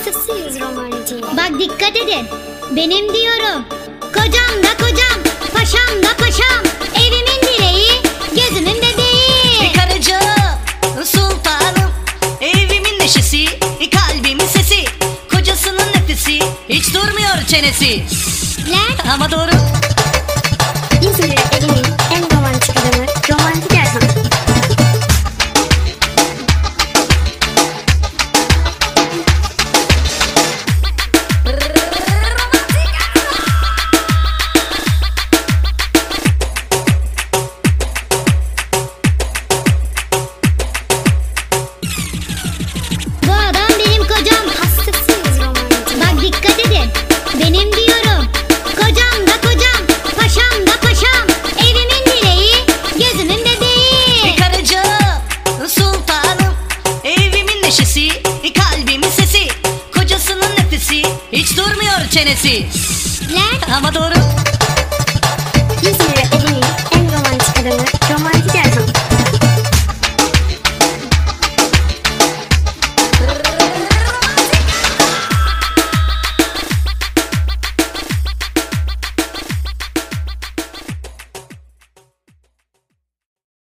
Hastasıyız romantiğe. Bak dikkat edin. Benim diyorum. Kocam da kocam, paşam da paşam. Evimin direği, gözümün bebeği. Karıcığım, sultanım, evimin neşesi, kalbimin sesi, kocasının nefesi, hiç durmuyor çenesi. Lan Ama doğru. İzmir elinin en romantik adamı, romantik Erhan. bu adam benim kocam. Hastasıyız romantiğe. Bak dikkat edin. Benim diyorum. Kocam da kocam, paşam da paşam. Evimin direği, gözümün bebeği. Karıcığım, sultanım, evimin neşesi, kalbimin sesi, kocasının nefesi, hiç durmuyor çenesi. Lan Ama doğru.